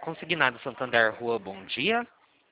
Consignado Santander Rua, bom dia.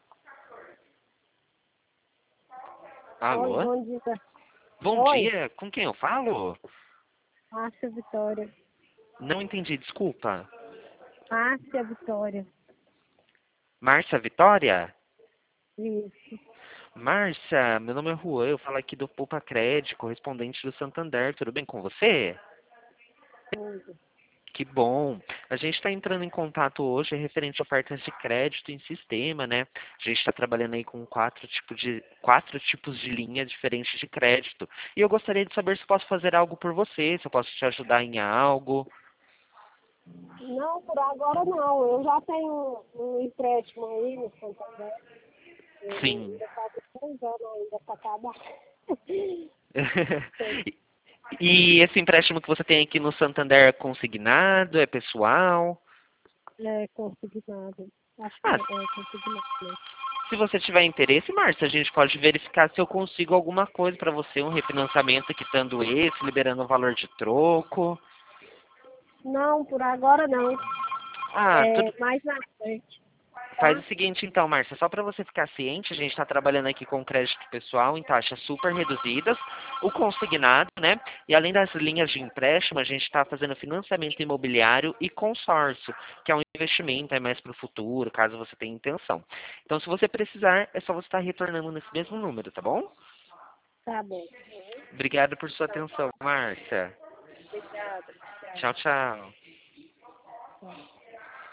Oi, Alô? bom dia. Bom Oi, dia, com quem eu falo? Márcia Vitória. Não entendi, desculpa. Márcia Vitória. Márcia Vitória? Isso. Márcia, meu nome é Juan, eu falo aqui do Poupa Crédito, correspondente do Santander, tudo bem com você? Tudo. Que bom. A gente está entrando em contato hoje referente a ofertas de crédito em sistema, né? A gente está trabalhando aí com quatro tipos de linha diferentes de crédito. E eu gostaria de saber se posso fazer algo por você, se eu posso te ajudar em algo. Não, por agora não. Eu já tenho um empréstimo aí no Santander. Ele Sim. ainda falta 2 anos ainda para acabar. E esse empréstimo que você tem aqui no Santander é consignado, é pessoal? É consignado. Acho que Ah, é consignado, né? se você tiver interesse, Márcia, a gente pode verificar se eu consigo alguma coisa para você, um refinanciamento quitando esse, liberando o valor de troco. Não, por agora não. Ah, tudo. É mais na frente, Faz o tá? seguinte então, Márcia, só para você ficar ciente, a gente está trabalhando aqui com crédito pessoal em taxas super reduzidas, o consignado, né? E além das linhas de empréstimo, a gente está fazendo financiamento imobiliário e consórcio, que é um investimento, é mais para o futuro, caso você tenha intenção. Então, se você precisar, é só você estar retornando nesse mesmo número, tá bom? Tá bom. Obrigado por sua atenção, Márcia. Obrigada. Tchau, tchau. Tchau.